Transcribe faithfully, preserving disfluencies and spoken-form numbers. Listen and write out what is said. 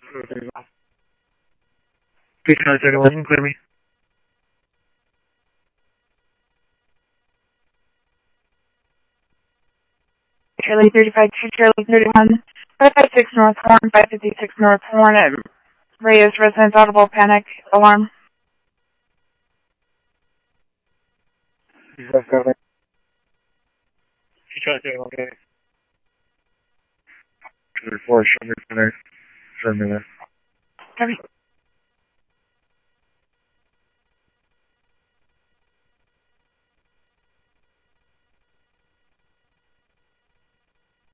Please try to take a listen, clear me. Charlie thirty-five two, Charlie thirty-one, five five six North Horn, five fifty-six North Horn, at Reyes Residence, audible panic alarm. Please try to take a listen. Four, show me, seven minutes. Copy.